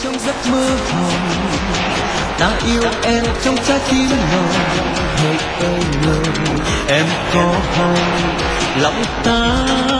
trong giấc mơ hồng, ta yêu em trong trái tim nồng. Hỡi ơi người em có hay lòng ta